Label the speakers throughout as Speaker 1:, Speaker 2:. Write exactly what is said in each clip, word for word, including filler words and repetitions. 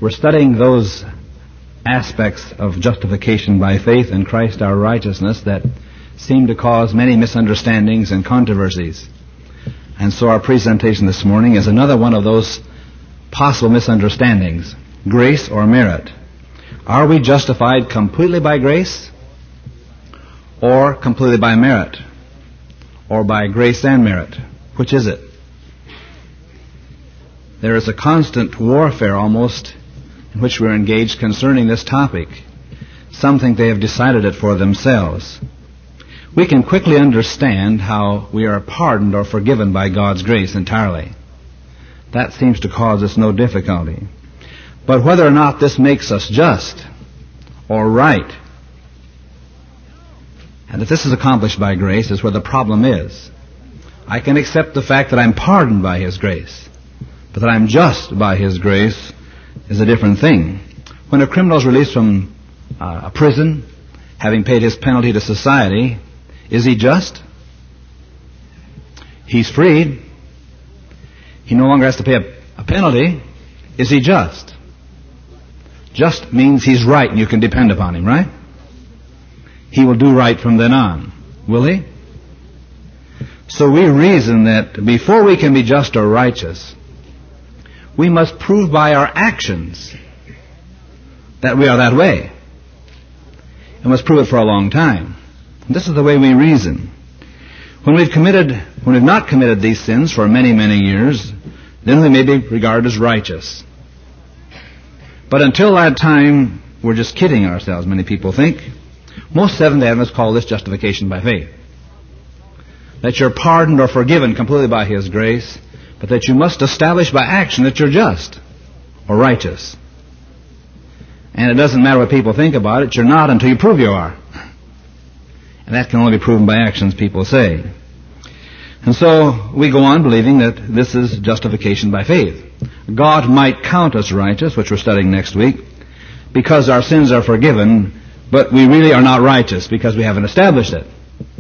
Speaker 1: We're studying those aspects of justification by faith in Christ our righteousness that seem to cause many misunderstandings and controversies. And so our presentation this morning is another one of those possible misunderstandings. Grace or merit. Are we justified completely by grace or completely by merit? Or by grace and merit? Which is it? There is a constant warfare almost in which we're engaged concerning this topic. Some think they have decided it for themselves. We can quickly understand how we are pardoned or forgiven by God's grace entirely. That seems to cause us no difficulty. But whether or not this makes us just or right, and that this is accomplished by grace, is where the problem is. I can accept the fact that I'm pardoned by His grace, but that I'm just by His grace is a different thing. When a criminal is released from uh, a prison, having paid his penalty to society, is he just? He's freed. He no longer has to pay a, a penalty. Is he just? Just means he's right and you can depend upon him, right? He will do right from then on. Will he? So we reason that before we can be just or righteous, we must prove by our actions that we are that way. And must prove it for a long time. And this is the way we reason. When we've committed, when we've not committed these sins for many, many years, then we may be regarded as righteous. But until that time, we're just kidding ourselves, many people think. Most Seventh-day Adventists call this justification by faith. That you're pardoned or forgiven completely by His grace, but that you must establish by action that you're just or righteous. And it doesn't matter what people think about it, you're not until you prove you are. And that can only be proven by actions, people say. And so we go on believing that this is justification by faith. God might count us righteous, which we're studying next week, because our sins are forgiven, but we really are not righteous because we haven't established it.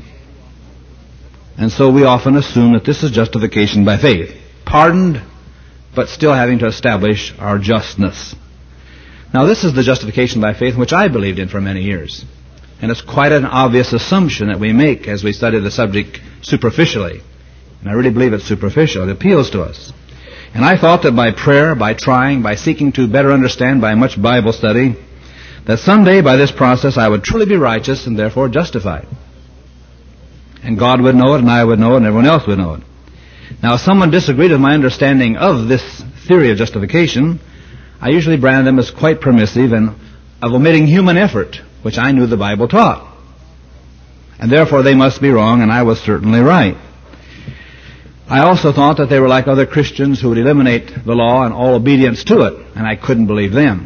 Speaker 1: And so we often assume that this is justification by faith. Pardoned, but still having to establish our justness. Now this is the justification by faith which I believed in for many years. And it's quite an obvious assumption that we make as we study the subject superficially. And I really believe it's superficial. It appeals to us. And I thought that by prayer, by trying, by seeking to better understand, by much Bible study, that someday by this process I would truly be righteous and therefore justified. And God would know it, and I would know it, and everyone else would know it. Now if someone disagreed with my understanding of this theory of justification, I usually brand them as quite permissive and of omitting human effort, which I knew the Bible taught. And therefore they must be wrong, and I was certainly right. I also thought that they were like other Christians who would eliminate the law and all obedience to it, and I couldn't believe them.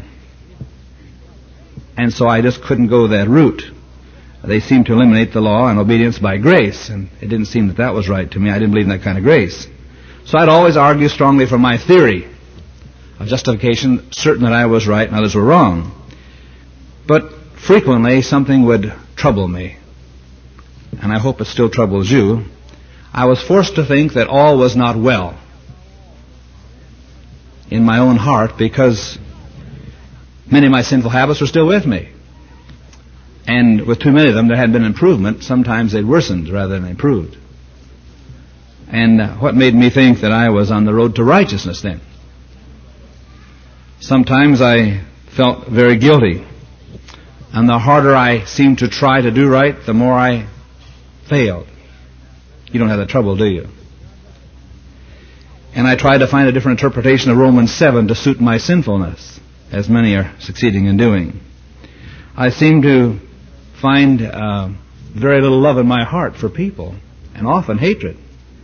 Speaker 1: And so I just couldn't go that route. They seemed to eliminate the law and obedience by grace, and it didn't seem that that was right to me. I didn't believe in that kind of grace. So I'd always argue strongly for my theory of justification, certain that I was right and others were wrong. But frequently something would trouble me, and I hope it still troubles you. I was forced to think that all was not well in my own heart because many of my sinful habits were still with me. And with too many of them, there had been improvement. Sometimes they'd worsened rather than improved. And uh, what made me think that I was on the road to righteousness then? Sometimes I felt very guilty. And the harder I seemed to try to do right, the more I failed. You don't have that trouble, do you? And I tried to find a different interpretation of Romans seven to suit my sinfulness, as many are succeeding in doing. I seem to find uh, very little love in my heart for people, and often hatred.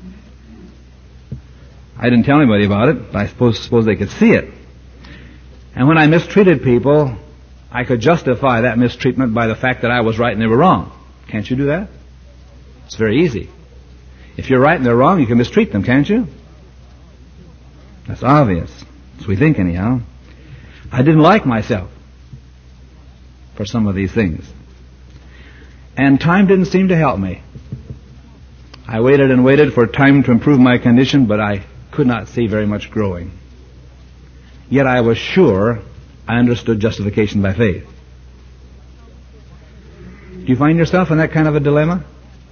Speaker 1: I didn't tell anybody about it, but I suppose, suppose they could see it. And when I mistreated people, I could justify that mistreatment by the fact that I was right and they were wrong. Can't you do that? It's very easy. If you're right and they're wrong, you can mistreat them, can't you? That's obvious. That's what we think anyhow. I didn't like myself for some of these things. And time didn't seem to help me. I waited and waited for time to improve my condition, but I could not see very much growing. Yet I was sure I understood justification by faith. Do you find yourself in that kind of a dilemma?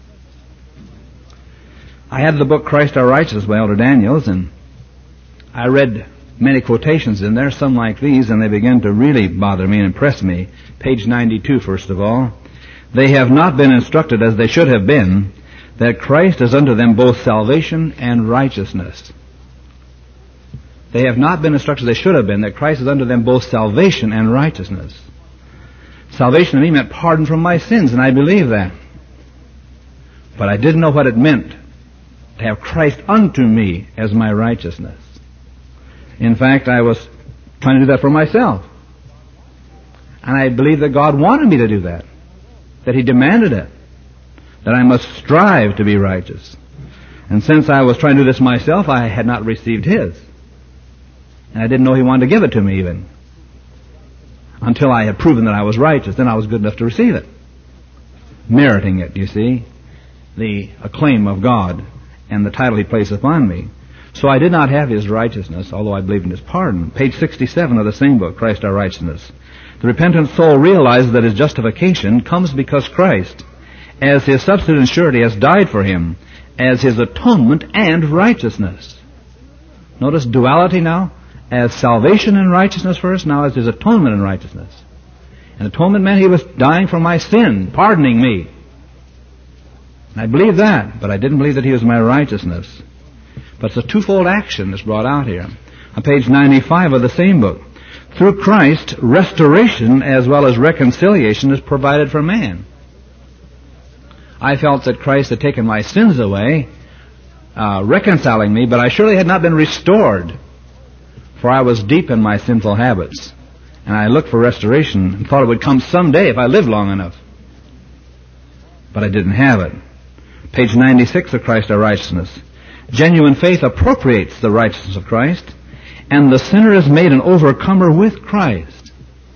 Speaker 1: I had the book Christ Our Righteousness by Elder Daniels, and I read many quotations in there, some like these, and they began to really bother me and impress me. Page ninety-two, first of all. They have not been instructed as they should have been, that Christ is unto them both salvation and righteousness. They have not been instructed as they should have been, that Christ is unto them both salvation and righteousness. Salvation to me meant pardon from my sins, and I believe that. But I didn't know what it meant to have Christ unto me as my righteousness. In fact, I was trying to do that for myself. And I believed that God wanted me to do that, that He demanded it, that I must strive to be righteous. And since I was trying to do this myself, I had not received His. And I didn't know He wanted to give it to me even, until I had proven that I was righteous. Then I was good enough to receive it, meriting it, you see, the acclaim of God and the title He placed upon me. So I did not have His righteousness, although I believed in His pardon. Page sixty-seven of the same book, Christ Our Righteousness. The repentant soul realizes that his justification comes because Christ, as his substitute and surety, has died for him, as his atonement and righteousness. Notice duality now, as salvation and righteousness first, now as his atonement and righteousness. And atonement meant He was dying for my sin, pardoning me. And I believed that, but I didn't believe that He was my righteousness. But it's a twofold action that's brought out here. On page ninety-five of the same book. Through Christ, restoration as well as reconciliation is provided for man. I felt that Christ had taken my sins away, uh, reconciling me, but I surely had not been restored, for I was deep in my sinful habits. And I looked for restoration and thought it would come someday if I lived long enough. But I didn't have it. Page ninety-six of Christ Our Righteousness. Genuine faith appropriates the righteousness of Christ, and the sinner is made an overcomer with Christ.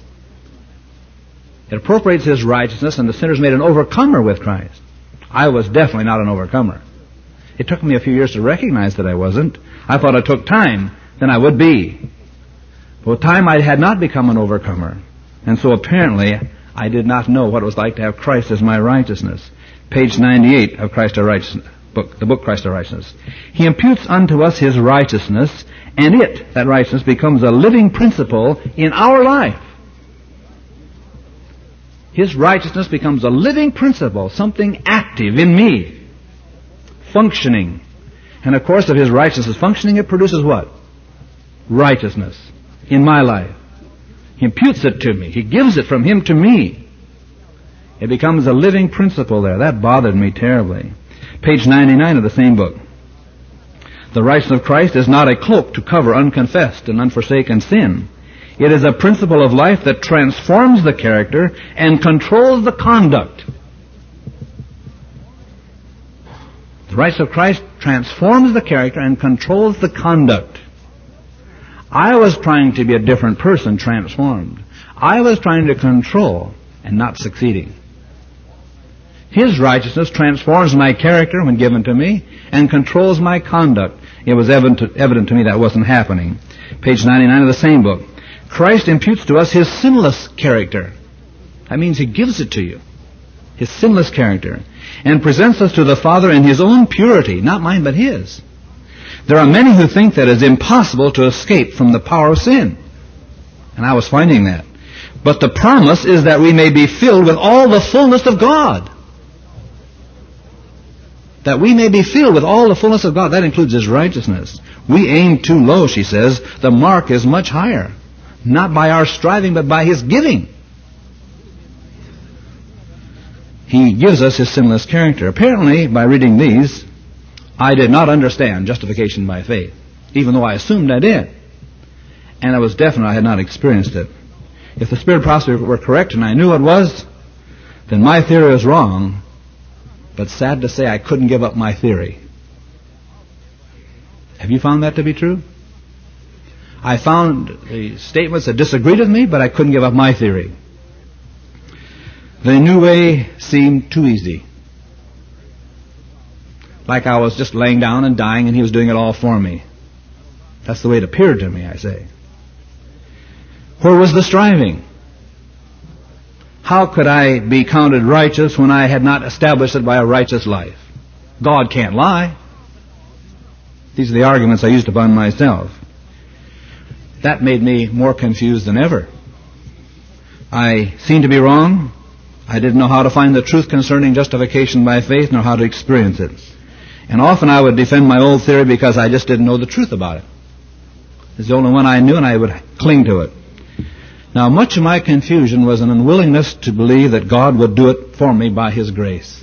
Speaker 1: It appropriates His righteousness, and the sinner is made an overcomer with Christ. I was definitely not an overcomer. It took me a few years to recognize that I wasn't. I thought it took time, then I would be. But with time I had not become an overcomer. And so apparently I did not know what it was like to have Christ as my righteousness. Page ninety-eight of Christ Our Righteousness, book, the book Christ Our Righteousness. He imputes unto us His righteousness, and it, that righteousness, becomes a living principle in our life. His righteousness becomes a living principle, something active in me, functioning. And of course, if His righteousness is functioning, it produces what? Righteousness in my life. He imputes it to me. He gives it from Him to me. It becomes a living principle there. That bothered me terribly. Page ninety-nine of the same book. The righteousness of Christ is not a cloak to cover unconfessed and unforsaken sin. It is a principle of life that transforms the character and controls the conduct. The righteousness of Christ transforms the character and controls the conduct. I was trying to be a different person, transformed. I was trying to control and not succeeding. His righteousness transforms my character when given to me and controls my conduct. It was evident to, evident to me that wasn't happening. Page ninety-nine of the same book. Christ imputes to us His sinless character. That means He gives it to you. His sinless character. And presents us to the Father in His own purity, not mine but His. There are many who think that it is impossible to escape from the power of sin. And I was finding that. But the promise is that we may be filled with all the fullness of God. That we may be filled with all the fullness of God. That includes His righteousness. We aim too low, she says. The mark is much higher. Not by our striving, but by His giving. He gives us His sinless character. Apparently, by reading these, I did not understand justification by faith, even though I assumed I did. And I was definite I had not experienced it. If the Spirit prophecy were correct and I knew it was, then my theory was wrong. But sad to say, I couldn't give up my theory. Have you found that to be true? I found the statements that disagreed with me, but I couldn't give up my theory. The new way seemed too easy. Like I was just laying down and dying and He was doing it all for me. That's the way it appeared to me, I say. Where was the striving? How could I be counted righteous when I had not established it by a righteous life? God can't lie. These are the arguments I used upon myself. That made me more confused than ever. I seemed to be wrong. I didn't know how to find the truth concerning justification by faith, nor how to experience it. And often I would defend my old theory because I just didn't know the truth about it. It's the only one I knew, and I would cling to it. Now, much of my confusion was an unwillingness to believe that God would do it for me by His grace.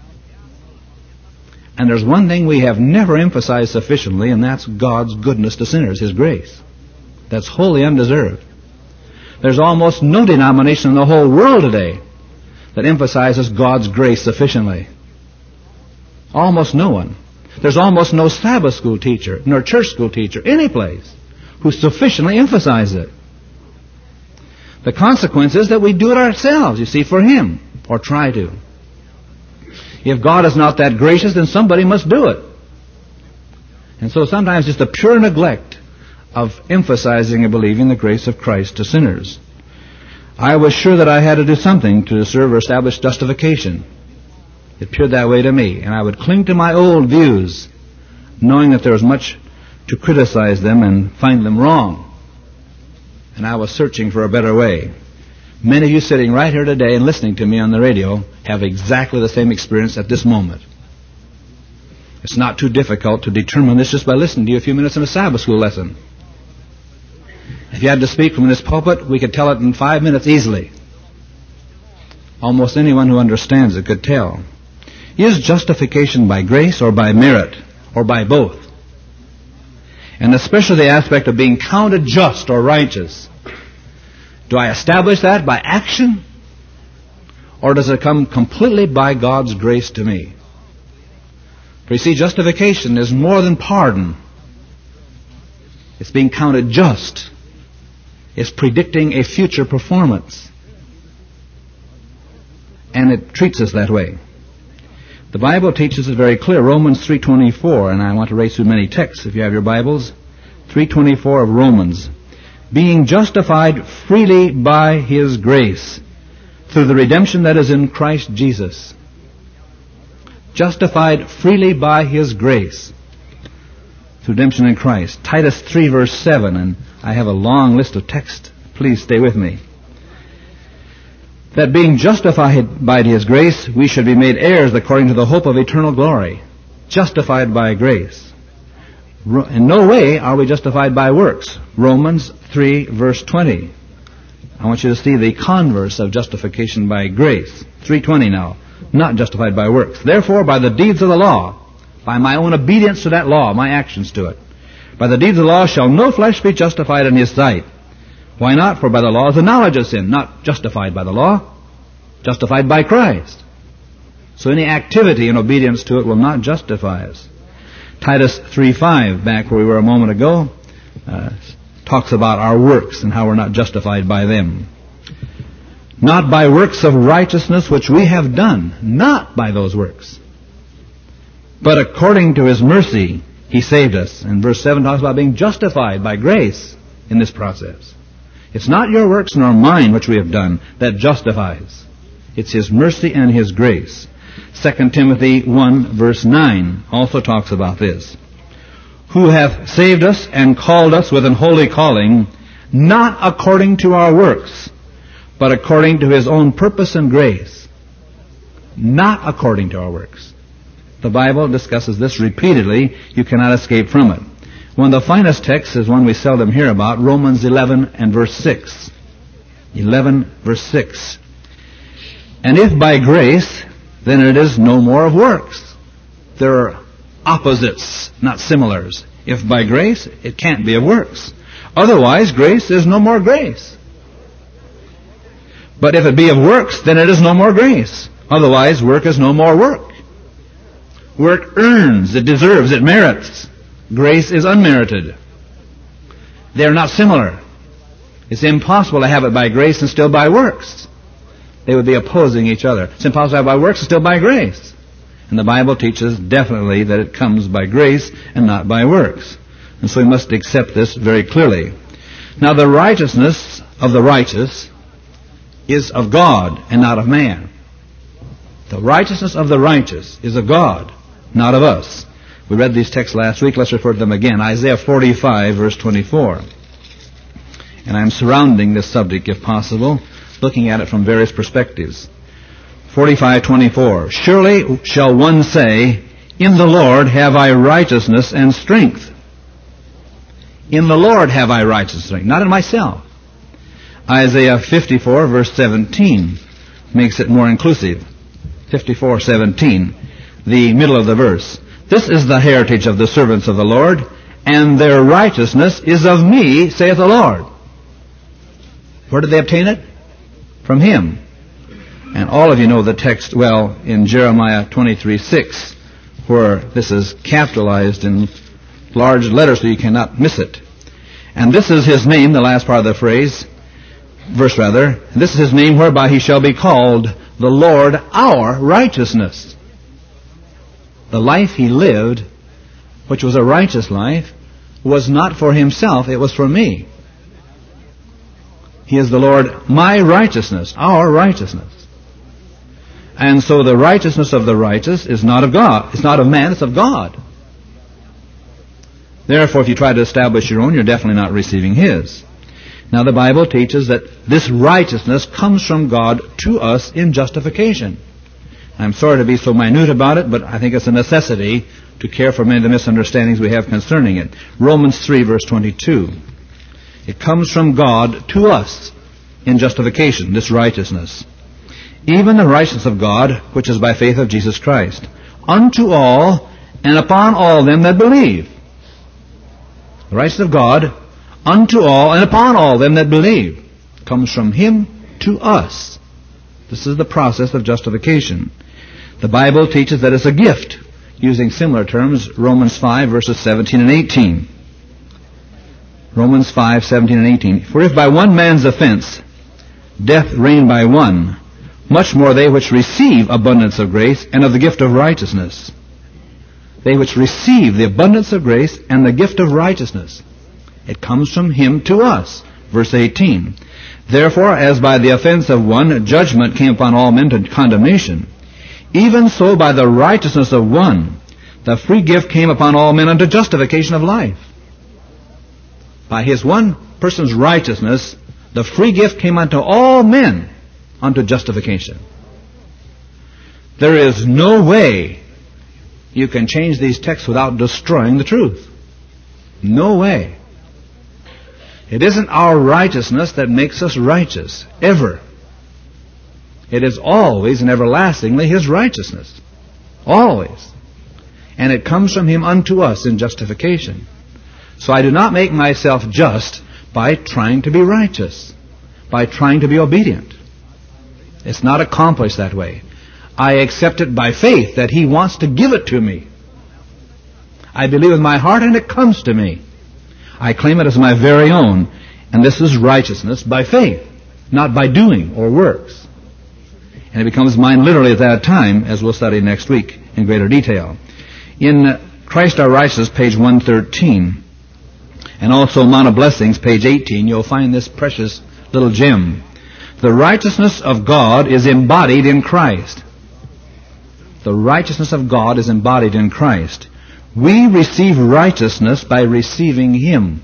Speaker 1: And there's one thing we have never emphasized sufficiently, and that's God's goodness to sinners, His grace. That's wholly undeserved. There's almost no denomination in the whole world today that emphasizes God's grace sufficiently. Almost no one. There's almost no Sabbath school teacher, nor church school teacher, any place, who sufficiently emphasizes it. The consequence is that we do it ourselves, you see, for Him, or try to. If God is not that gracious, then somebody must do it. And so sometimes it's the pure neglect of emphasizing and believing the grace of Christ to sinners. I was sure that I had to do something to deserve or establish justification. It appeared that way to me, and I would cling to my old views, knowing that there was much to criticize them and find them wrong. And I was searching for a better way. Many of you sitting right here today and listening to me on the radio have exactly the same experience at this moment. It's not too difficult to determine this just by listening to you a few minutes in a Sabbath school lesson. If you had to speak from this pulpit, we could tell it in five minutes easily. Almost anyone who understands it could tell. Is justification by grace or by merit, or by both? And especially the aspect of being counted just or righteous. Do I establish that by action? Or does it come completely by God's grace to me? For you see, justification is more than pardon. It's being counted just. It's predicting a future performance. And it treats us that way. The Bible teaches it very clear. Romans three twenty-four, and I want to race through many texts if you have your Bibles. three twenty-four of Romans. Being justified freely by His grace, through the redemption that is in Christ Jesus. Justified freely by His grace, through redemption in Christ. Titus three verse seven, and I have a long list of texts. Please stay with me. That being justified by His grace, we should be made heirs according to the hope of eternal glory. Justified by grace. In no way are we justified by works. Romans three verse twenty. I want you to see the converse of justification by grace. three twenty now. Not justified by works. Therefore, by the deeds of the law, by my own obedience to that law, my actions to it, by the deeds of the law shall no flesh be justified in His sight. Why not? For by the law is the knowledge of sin, not justified by the law, justified by Christ. So any activity in obedience to it will not justify us. Titus three five, back where we were a moment ago, uh, talks about our works and how we're not justified by them. Not by works of righteousness which we have done, not by those works, but according to His mercy He saved us. And verse seven talks about being justified by grace in this process. It's not your works nor mine which we have done that justifies. It's His mercy and His grace. Second Timothy one verse nine also talks about this. Who hath saved us and called us with an holy calling, not according to our works, but according to His own purpose and grace. Not according to our works. The Bible discusses this repeatedly. You cannot escape from it. One of the finest texts is one we seldom hear about, Romans eleven and verse six. eleven verse six. And if by grace, then it is no more of works. There are opposites, not similars. If by grace, it can't be of works. Otherwise, grace is no more grace. But if it be of works, then it is no more grace. Otherwise, work is no more work. Work earns, it deserves, it merits. Grace is unmerited. They are not similar. It's impossible to have it by grace and still by works. They would be opposing each other. It's impossible to have it by works and still by grace. And the Bible teaches definitely that it comes by grace and not by works. And so we must accept this very clearly. Now the righteousness of the righteous is of God and not of man. The righteousness of the righteous is of God, not of us. We read these texts last week. Let's refer to them again. Isaiah forty-five, verse twenty-four. And I'm surrounding this subject, if possible, looking at it from various perspectives. forty-five twenty-four. Surely shall one say, in the Lord have I righteousness and strength. In the Lord have I righteousness and strength, not in myself. Isaiah fifty-four, verse seventeen, makes it more inclusive. fifty-four seventeen, the middle of the verse. This is the heritage of the servants of the Lord, and their righteousness is of me, saith the Lord. Where did they obtain it? From Him. And all of you know the text well in Jeremiah twenty-three six, where this is capitalized in large letters so you cannot miss it. And this is His name, the last part of the phrase, verse rather, and this is His name whereby He shall be called the Lord our righteousness. The life He lived, which was a righteous life, was not for Himself, it was for me. He is the Lord my righteousness, our righteousness. And so the righteousness of the righteous is not of God. It's not of man, it's of God. Therefore, if you try to establish your own, you're definitely not receiving His. Now, the Bible teaches that this righteousness comes from God to us in justification. I'm sorry to be so minute about it, but I think it's a necessity to care for many of the misunderstandings we have concerning it. Romans three, verse twenty-two. It comes from God to us in justification, this righteousness. Even the righteousness of God, which is by faith of Jesus Christ, unto all and upon all them that believe. The righteousness of God unto all and upon all them that believe comes from Him to us. This is the process of justification. The Bible teaches that it's a gift, using similar terms, Romans five, verses seventeen and eighteen. Romans five, seventeen and eighteen. For if by one man's offense death reigned by one, much more they which receive abundance of grace and of the gift of righteousness. They which receive the abundance of grace and the gift of righteousness. It comes from Him to us. Verse eighteen. Therefore, as by the offense of one judgment came upon all men to condemnation, even so by the righteousness of one the free gift came upon all men unto justification of life. By His one person's righteousness, the free gift came unto all men unto justification. There is no way you can change these texts without destroying the truth. No way. It isn't our righteousness that makes us righteous, ever. It is always and everlastingly His righteousness. Always. And it comes from Him unto us in justification. So I do not make myself just by trying to be righteous, by trying to be obedient. It's not accomplished that way. I accept it by faith that He wants to give it to me. I believe with my heart and it comes to me. I claim it as my very own. And this is righteousness by faith, not by doing or works. And it becomes mine literally at that time, as we'll study next week in greater detail. In Christ Our Righteousness, page one thirteen, and also Mount of Blessings, page eighteen, you'll find this precious little gem. The righteousness of God is embodied in Christ. The righteousness of God is embodied in Christ. We receive righteousness by receiving Him.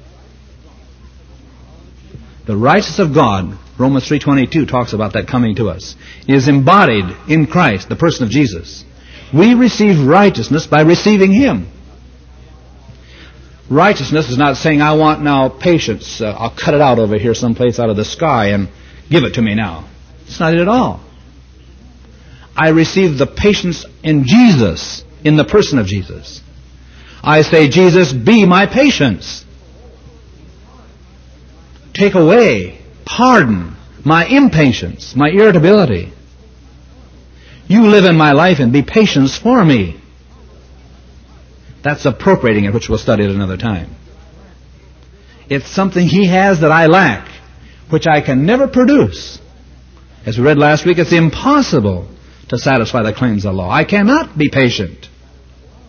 Speaker 1: The righteousness of God, Romans three twenty-two talks about that coming to us, is embodied in Christ, the person of Jesus. We receive righteousness by receiving Him. Righteousness is not saying, I want now patience. Uh, I'll cut it out over here someplace out of the sky and give it to me now. It's not it at all. I receive the patience in Jesus, in the person of Jesus. I say, Jesus, be my patience. Take away, pardon my impatience, my irritability. You live in my life and be patience for me. That's appropriating it, which we'll study at another time. It's something He has that I lack, which I can never produce. As we read last week, it's impossible to satisfy the claims of the law. I cannot be patient.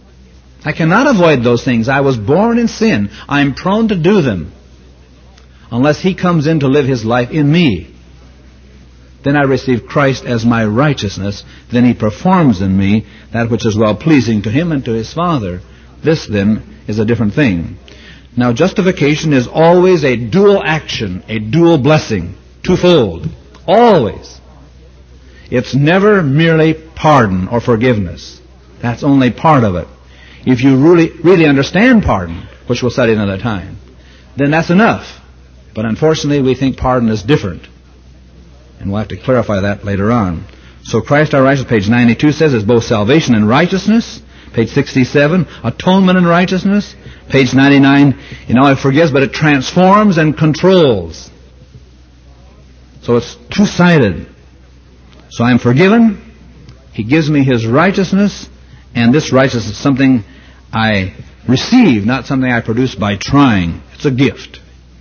Speaker 1: I cannot avoid those things. I was born in sin. I'm prone to do them. unless He comes in to live His life in me. Then I receive Christ as my righteousness. Then He performs in me that which is well-pleasing to Him and to His Father. This, then, is a different thing. Now, justification is always a dual action, a dual blessing, twofold. Always. It's never merely pardon or forgiveness. That's only part of it. If you really, really understand pardon, which we'll study another time, then that's enough. But unfortunately, we think pardon is different. And we'll have to clarify that later on. So Christ our righteousness, page ninety-two, says, is both salvation and righteousness. Page sixty-seven, atonement and righteousness. Page ninety-nine, it not only forgives, but it transforms and controls. So it's two-sided. So I'm forgiven. He gives me His righteousness. And this righteousness is something I receive, not something I produce by trying. It's a gift.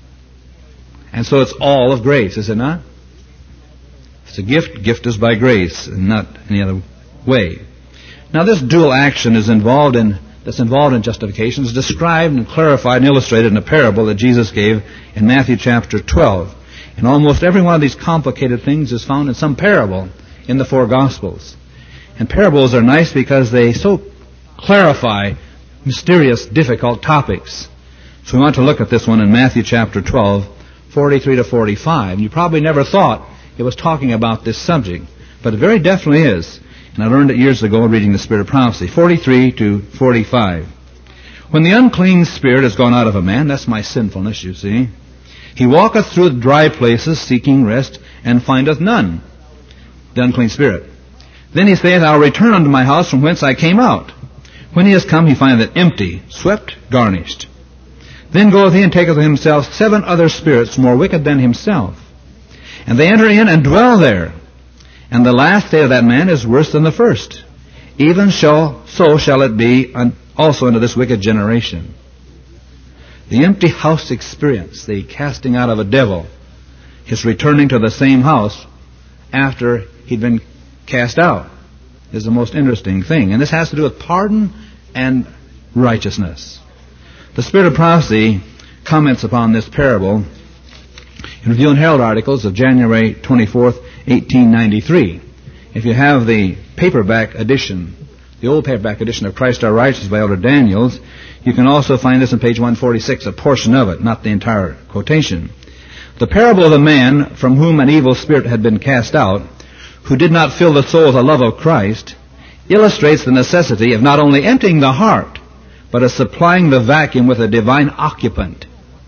Speaker 1: And so it's all of grace, is it not? It's a gift. Gift is by grace and not any other way. Now this dual action is involved in, that's involved in justification is described and clarified and illustrated in a parable that Jesus gave in Matthew chapter twelve. And almost every one of these complicated things is found in some parable in the four Gospels. And parables are nice because they so clarify mysterious, difficult topics. So we want to look at this one in Matthew chapter twelve, forty-three to forty-five. You probably never thought it was talking about this subject, but it very definitely is. And I learned it years ago reading the Spirit of Prophecy. forty-three to forty-five. When the unclean spirit has gone out of a man, that's my sinfulness, you see, he walketh through the dry places seeking rest, and findeth none. The unclean spirit. Then he saith, I'll return unto my house from whence I came out. When he is come, he findeth it empty, swept, garnished. Then goeth he and taketh with himself seven other spirits more wicked than himself. And they enter in and dwell there. And the last day of that man is worse than the first. Even shall, so shall it be also unto this wicked generation. The empty house experience, the casting out of a devil, his returning to the same house after he'd been cast out, is the most interesting thing. And this has to do with pardon and righteousness. The Spirit of Prophecy comments upon this parable in Review and Herald articles of January twenty-fourth, eighteen ninety-three. If you have the paperback edition, the old paperback edition of Christ Our Righteousness by Elder Daniels, you can also find this on page one forty-six, a portion of it, not the entire quotation. The parable of the man from whom an evil spirit had been cast out, who did not fill the soul with the love of Christ, illustrates the necessity of not only emptying the heart, but of supplying the vacuum with a divine occupant.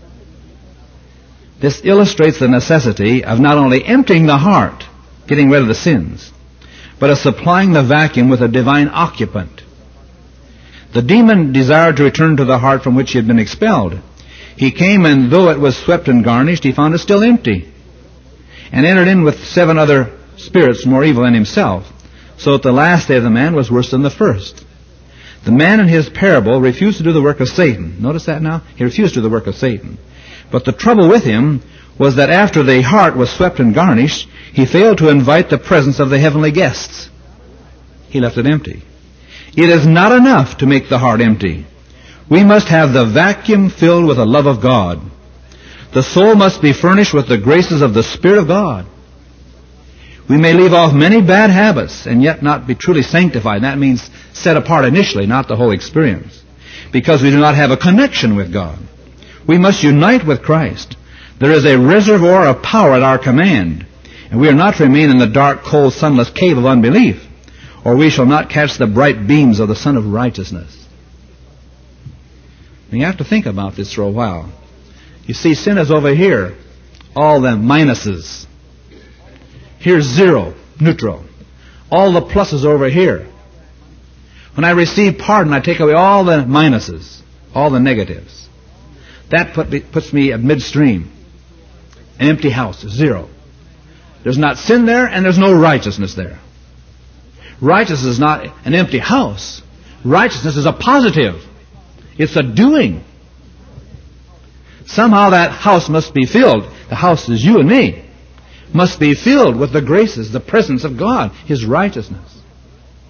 Speaker 1: This illustrates the necessity of not only emptying the heart, getting rid of the sins, but of supplying the vacuum with a divine occupant. The demon desired to return to the heart from which he had been expelled. He came, and though it was swept and garnished, he found it still empty, and entered in with seven other spirits more evil than himself, so that the last day of the man was worse than the first. The man in his parable refused to do the work of Satan. Notice that now? He refused to do the work of Satan. But the trouble with him was that after the heart was swept and garnished, he failed to invite the presence of the heavenly guests. He left it empty. It is not enough to make the heart empty. We must have the vacuum filled with the love of God. The soul must be furnished with the graces of the Spirit of God. We may leave off many bad habits and yet not be truly sanctified. That means set apart initially, not the whole experience, because we do not have a connection with God. We must unite with Christ. There is a reservoir of power at our command, and we are not to remain in the dark, cold, sunless cave of unbelief, or we shall not catch the bright beams of the Sun of Righteousness. And you have to think about this for a while. You see, sin is over here, all the minuses. Here's zero, neutral. All the pluses over here. When I receive pardon, I take away all the minuses, all the negatives. That put me, puts me at midstream. An empty house, zero. There's not sin there, and there's no righteousness there. Righteousness is not an empty house. Righteousness is a positive. It's a doing. Somehow that house must be filled. The house is you and me. Must be filled with the graces, the presence of God, His righteousness.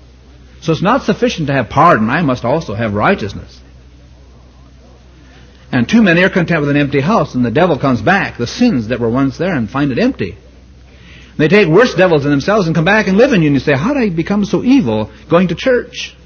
Speaker 1: So it's not sufficient to have pardon. I must also have righteousness. And too many are content with an empty house, and the devil comes back, the sins that were once there, and find it empty. They take worse devils than themselves and come back and live in you, and you say, how did I become so evil going to church?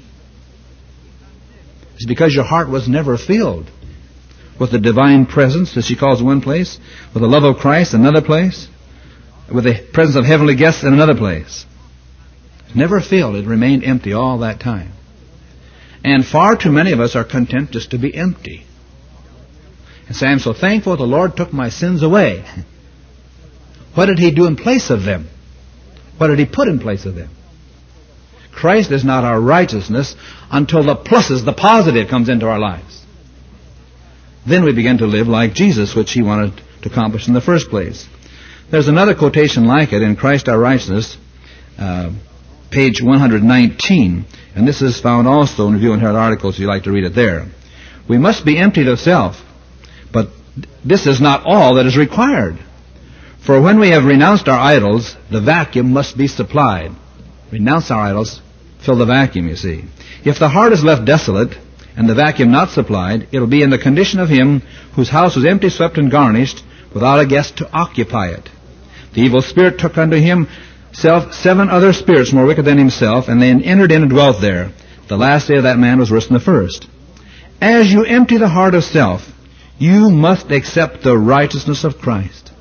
Speaker 1: It's because your heart was never filled with the divine presence, as she calls in one place, with the love of Christ in another place, with the presence of heavenly guests in another place. Never filled. It remained empty all that time. And far too many of us are content just to be empty. And say, I'm so thankful the Lord took my sins away. What did He do in place of them? What did He put in place of them? Christ is not our righteousness until the pluses, the positive, comes into our lives. Then we begin to live like Jesus, which He wanted to accomplish in the first place. There's another quotation like it in Christ Our Righteousness, uh, page one hundred nineteen, and this is found also in Review and Herald articles if you'd like to read it there. We must be emptied of self, but this is not all that is required. For when we have renounced our idols, the vacuum must be supplied. Renounce our idols, fill the vacuum, you see. If the heart is left desolate, and the vacuum not supplied, it will be in the condition of him whose house was empty, swept, and garnished, without a guest to occupy it. The evil spirit took unto himself seven other spirits more wicked than himself, and they entered in and dwelt there. The last day of that man was worse than the first. As you empty the heart of self, you must accept the righteousness of Christ.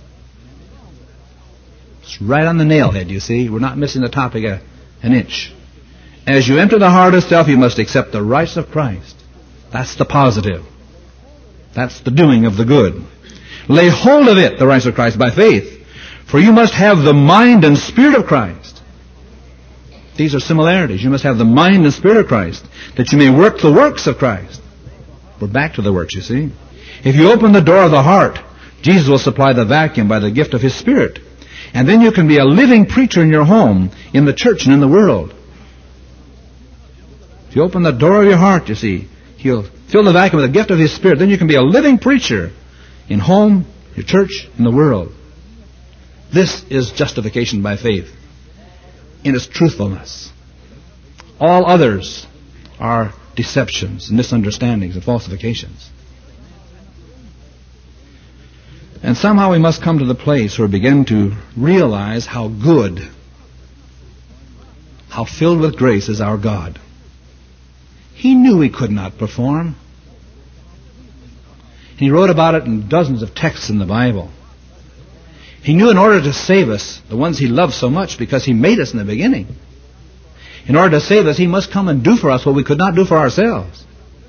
Speaker 1: It's right on the nail head, you see. We're not missing the topic a, an inch. As you enter the heart of self, you must accept the righteousness of Christ. That's the positive. That's the doing of the good. Lay hold of it, the righteousness of Christ, by faith. For you must have the mind and spirit of Christ. These are similarities. You must have the mind and spirit of Christ, that you may work the works of Christ. We're back to the works, you see. If you open the door of the heart, Jesus will supply the vacuum by the gift of His Spirit. And then you can be a living preacher in your home, in the church, and in the world. If you open the door of your heart, you see, He'll fill the vacuum with the gift of His Spirit. Then you can be a living preacher in home, your church, in the world. This is justification by faith in its truthfulness. All others are deceptions, misunderstandings, and falsifications. And somehow we must come to the place where we begin to realize how good, how filled with grace is our God. He knew He could not perform. He wrote about it in dozens of texts in the Bible. He knew in order to save us, the ones He loved so much, because He made us in the beginning, in order to save us, He must come and do for us what we could not do for ourselves.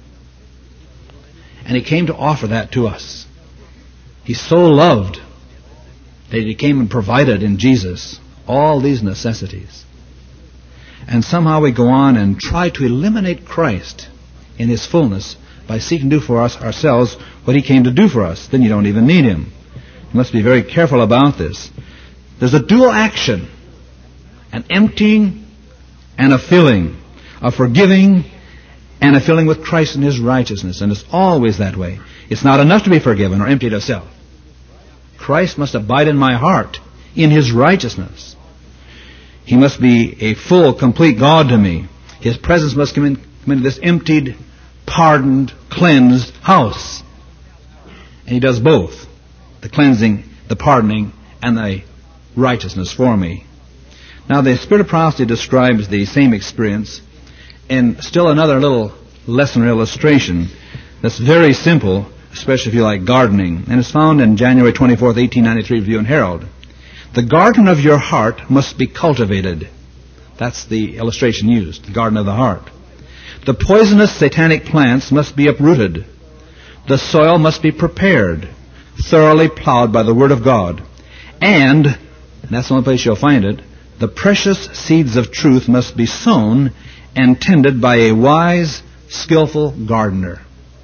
Speaker 1: And He came to offer that to us. He so loved that He came and provided in Jesus all these necessities. And somehow we go on and try to eliminate Christ in His fullness by seeking to do for us ourselves what He came to do for us. Then you don't even need Him. You must be very careful about this. There's a dual action, an emptying and a filling, a forgiving and a filling with Christ and His righteousness. And it's always that way. It's not enough to be forgiven or emptied of self. Christ must abide in my heart in His righteousness. He must be a full, complete God to me. His presence must come, in, come into this emptied, pardoned, cleansed house. And He does both. The cleansing, the pardoning, and the righteousness for me. Now, the Spirit of Prophecy describes the same experience in still another little lesson or illustration that's very simple, especially if you like gardening. And it's found in January twenty-fourth, eighteen ninety-three, Review and Herald. The garden of your heart must be cultivated. That's the illustration used, the garden of the heart. The poisonous satanic plants must be uprooted. The soil must be prepared, thoroughly plowed by the Word of God. And, and that's the only place you'll find it, the precious seeds of truth must be sown and tended by a wise, skillful gardener.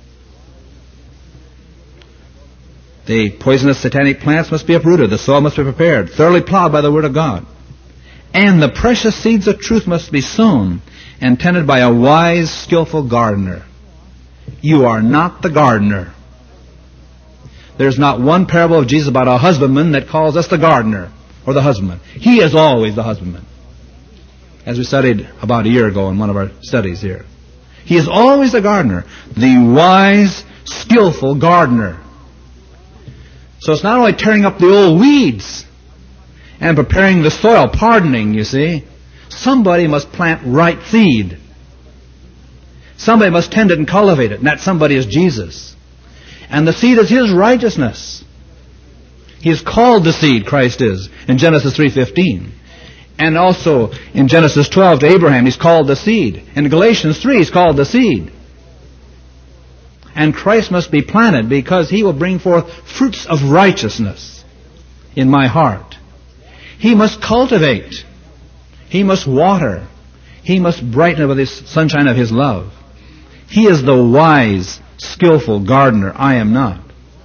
Speaker 1: The poisonous satanic plants must be uprooted. The soil must be prepared, thoroughly plowed by the Word of God. And the precious seeds of truth must be sown and tended by a wise, skillful gardener. You are not the gardener. There's not one parable of Jesus about a husbandman that calls us the gardener or the husbandman. He is always the husbandman, as we studied about a year ago in one of our studies here. He is always the gardener. The wise, skillful gardener. So it's not only tearing up the old weeds and preparing the soil, pardoning, you see. Somebody must plant right seed. Somebody must tend it and cultivate it, and that somebody is Jesus. And the seed is His righteousness. He is called the seed, Christ is, in Genesis three fifteen. And also in Genesis twelve to Abraham, He's called the seed. In Galatians three, He's called the seed. And Christ must be planted because He will bring forth fruits of righteousness in my heart. He must cultivate. He must water. He must brighten it with the sunshine of His love. He is the wise, skillful gardener. I am not.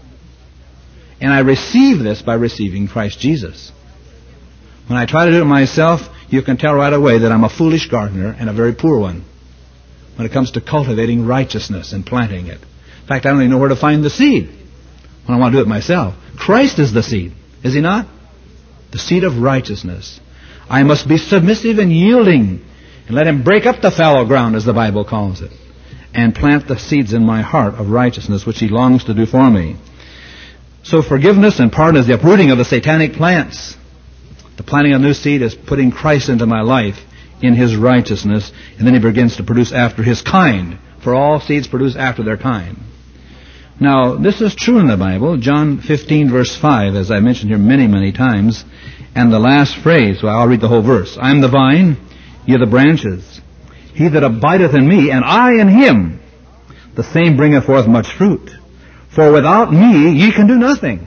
Speaker 1: And I receive this by receiving Christ Jesus. When I try to do it myself, you can tell right away that I'm a foolish gardener and a very poor one when it comes to cultivating righteousness and planting it. In fact, I don't even know where to find the seed when I want to do it myself. Christ is the seed, is He not? The seed of righteousness. I must be submissive and yielding and let Him break up the fallow ground, as the Bible calls it, and plant the seeds in my heart of righteousness, which He longs to do for me. So forgiveness and pardon is the uprooting of the satanic plants. The planting of new seed is putting Christ into my life in His righteousness, and then He begins to produce after His kind, for all seeds produce after their kind. Now, this is true in the Bible. John fifteen, verse five, as I mentioned here many, many times, and the last phrase, well, I'll read the whole verse. I am the vine, ye are the branches. He that abideth in me, and I in him, the same bringeth forth much fruit. For without me ye can do nothing.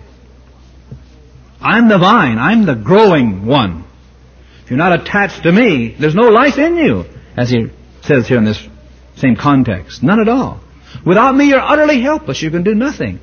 Speaker 1: I'm the vine. I'm the growing one. If you're not attached to me, there's no life in you, as he says here in this same context. None at all. Without me, you're utterly helpless. You can do nothing.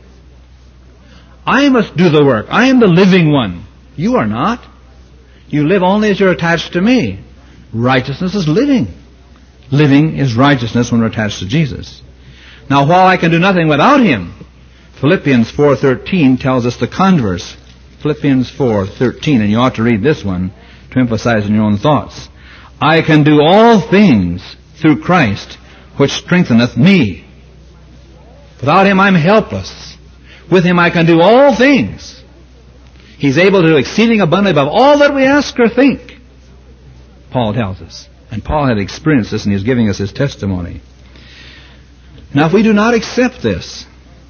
Speaker 1: I must do the work. I am the living one. You are not. You live only as you're attached to me. Righteousness is living. Living is righteousness when we're attached to Jesus. Now, while I can do nothing without Him, Philippians four thirteen tells us the converse. Philippians four thirteen, and you ought to read this one to emphasize in your own thoughts. I can do all things through Christ, which strengtheneth me. Without Him, I'm helpless. With Him, I can do all things. He's able to do exceeding abundantly above all that we ask or think, Paul tells us. And Paul had experienced this, and he's giving us his testimony. Now, if we do not accept this,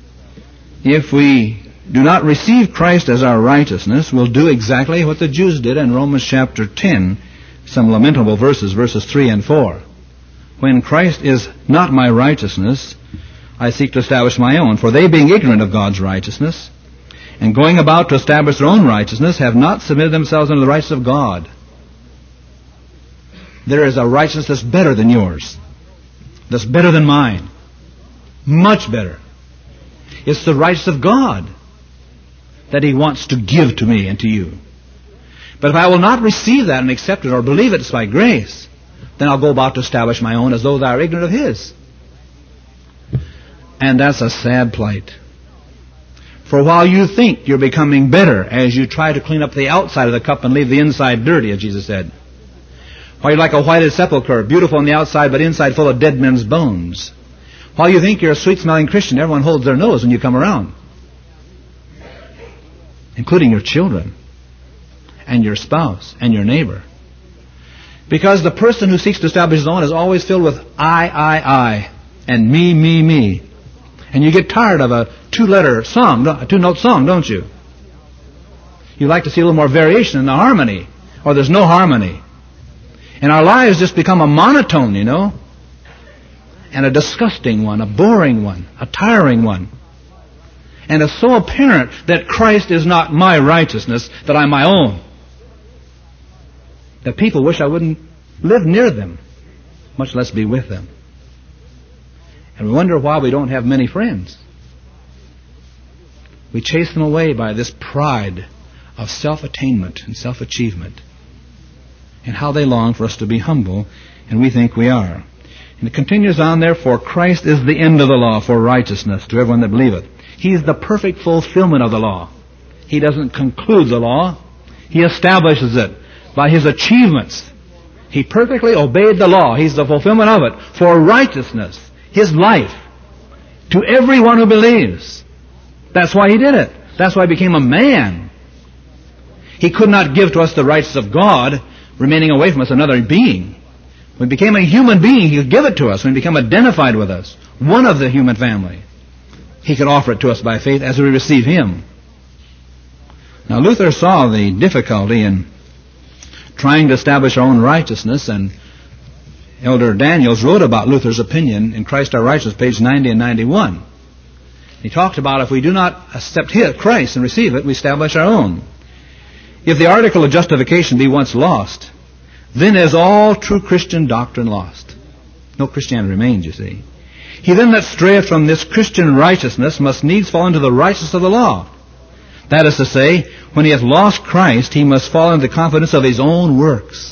Speaker 1: if we do not receive Christ as our righteousness, we'll do exactly what the Jews did in Romans chapter ten, some lamentable verses, verses three and four. When Christ is not my righteousness, I seek to establish my own. For they, being ignorant of God's righteousness, and going about to establish their own righteousness, have not submitted themselves unto the righteousness of God. There is a righteousness that's better than yours, that's better than mine, much better. It's the righteousness of God that He wants to give to me and to you. But if I will not receive that and accept it or believe it's by grace, then I'll go about to establish my own as though thou art ignorant of His. And that's a sad plight. For while you think you're becoming better as you try to clean up the outside of the cup and leave the inside dirty, as Jesus said, while you're like a whited sepulchre, beautiful on the outside but inside full of dead men's bones, while you think you're a sweet-smelling Christian, everyone holds their nose when you come around, including your children and your spouse and your neighbor. Because the person who seeks to establish his own is always filled with I, I, I, and me, me, me. And you get tired of a two-letter song, a two-note song, don't you? You like to see a little more variation in the harmony, or there's no harmony. And our lives just become a monotone, you know, and a disgusting one, a boring one, a tiring one. And it's so apparent that Christ is not my righteousness, that I'm my own, that people wish I wouldn't live near them, much less be with them. And we wonder why we don't have many friends. We chase them away by this pride of self-attainment and self-achievement, and how they long for us to be humble, and we think we are. And it continues on, therefore, Christ is the end of the law for righteousness to everyone that believeth. He is the perfect fulfillment of the law. He doesn't conclude the law. He establishes it by His achievements. He perfectly obeyed the law. He's the fulfillment of it for righteousness. His life to everyone who believes. That's why He did it. That's why He became a man. He could not give to us the righteousness of God, remaining away from us another being. When He became a human being, He could give it to us. When He became identified with us, one of the human family, He could offer it to us by faith as we receive Him. Now Luther saw the difficulty in trying to establish our own righteousness, and Elder Daniels wrote about Luther's opinion in Christ Our Righteousness, page ninety and ninety-one. He talked about if we do not accept Christ and receive it, we establish our own. If the article of justification be once lost, then is all true Christian doctrine lost. No Christianity remains, you see. He then that strayeth from this Christian righteousness must needs fall into the righteousness of the law. That is to say, when he hath lost Christ, he must fall into the confidence of his own works.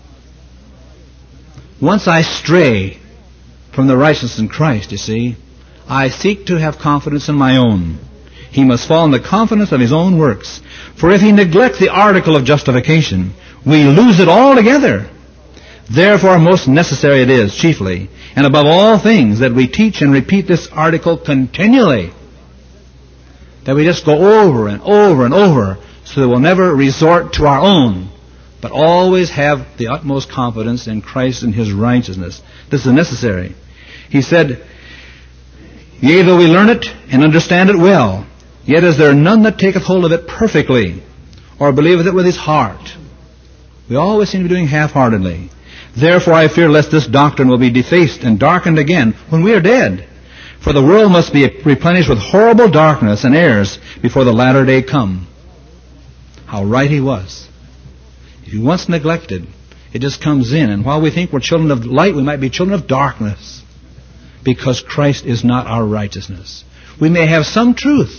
Speaker 1: Once I stray from the righteousness in Christ, you see, I seek to have confidence in my own. He must fall in the confidence of his own works. For if he neglects the article of justification, we lose it altogether. Therefore most necessary it is, chiefly, and above all things, that we teach and repeat this article continually. That we just go over and over and over, so that we'll never resort to our own, but always have the utmost confidence in Christ and His righteousness. This is necessary. He said, Yea, though we learn it and understand it well, yet is there none that taketh hold of it perfectly, or believeth it with his heart. We always seem to be doing half-heartedly. Therefore I fear lest this doctrine will be defaced and darkened again when we are dead. For the world must be replenished with horrible darkness and errors before the latter day come. How right he was. If you once neglected, it just comes in. And while we think we're children of light, we might be children of darkness. Because Christ is not our righteousness. We may have some truth,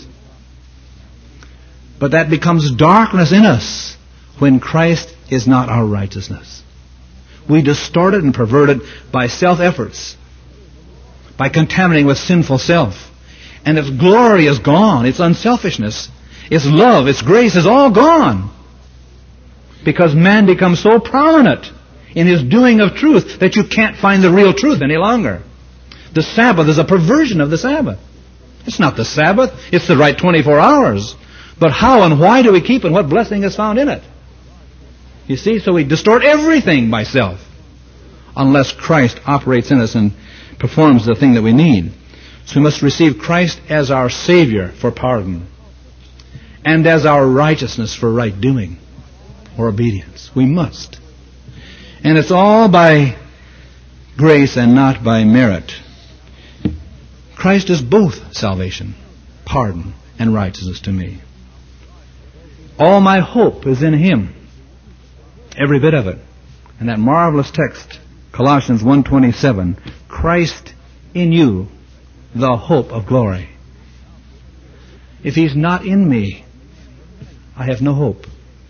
Speaker 1: but that becomes darkness in us when Christ is not our righteousness. We distort it and pervert it by self-efforts, by contaminating with sinful self. And its glory is gone. Its unselfishness, its love, its grace is all gone. Because man becomes so prominent in his doing of truth that you can't find the real truth any longer. The Sabbath is a perversion of the Sabbath. It's not the Sabbath. It's the right twenty-four hours. But how and why do we keep it, and what blessing is found in it? You see, so we distort everything by self, unless Christ operates in us and performs the thing that we need. So we must receive Christ as our Savior for pardon, and as our righteousness for right doing or obedience. We must. And it's all by grace and not by merit. Christ is both salvation, pardon, and righteousness to me. All my hope is in Him. Every bit of it. And that marvelous text, Colossians one twenty-seven, Christ in you, the hope of glory. If He's not in me, I have no hope.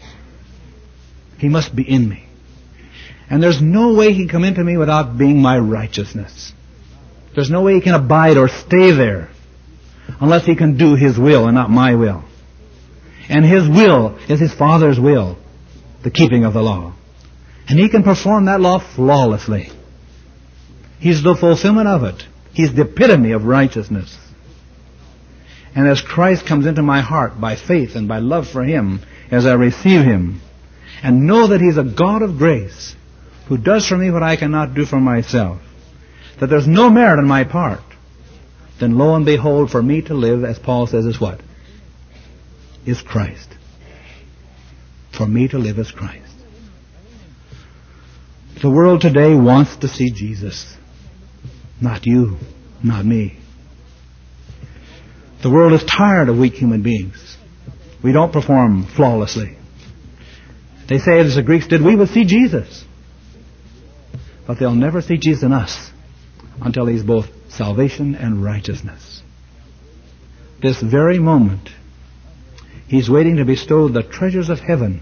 Speaker 1: He must be in me. And there's no way He can come into me without being my righteousness. There's no way He can abide or stay there unless He can do His will and not my will. And His will is His Father's will, the keeping of the law. And He can perform that law flawlessly. He's the fulfillment of it. He's the epitome of righteousness. And as Christ comes into my heart by faith and by love for Him, as I receive Him, and know that He's a God of grace, who does for me what I cannot do for myself, that there's no merit on my part, then lo and behold, for me to live, as Paul says, is what? Is Christ. For me to live is Christ. The world today wants to see Jesus. Not you, not me. The world is tired of weak human beings. We don't perform flawlessly. They say, as the Greeks did, we will see Jesus. But they'll never see Jesus in us until He's both salvation and righteousness. This very moment, He's waiting to bestow the treasures of heaven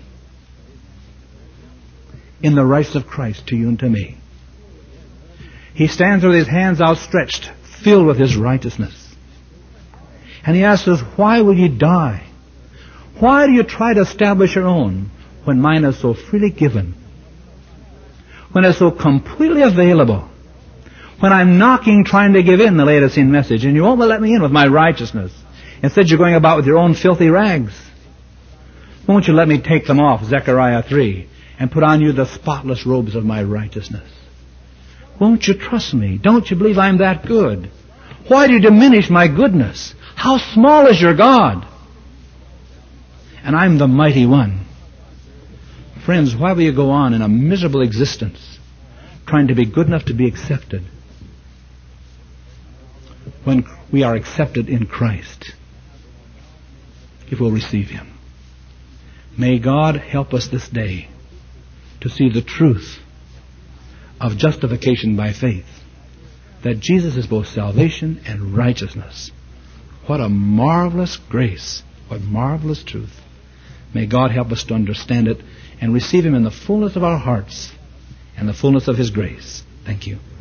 Speaker 1: in the righteousness of Christ to you and to me. He stands with His hands outstretched, filled with His righteousness. And He asks us, why will you die? Why do you try to establish your own when mine is so freely given? When it's so completely available? When I'm knocking, trying to give in the Laodicean message, and you won't let me in with my righteousness. Instead, you're going about with your own filthy rags. Won't you let me take them off, Zechariah three, and put on you the spotless robes of my righteousness? Won't you trust me? Don't you believe I'm that good? Why do you diminish my goodness? How small is your God? And I'm the mighty one. Friends, why will you go on in a miserable existence trying to be good enough to be accepted when we are accepted in Christ if we'll receive Him? May God help us this day to see the truth of justification by faith, that Jesus is both salvation and righteousness. What a marvelous grace, what marvelous truth. May God help us to understand it and receive Him in the fullness of our hearts and the fullness of His grace. Thank you.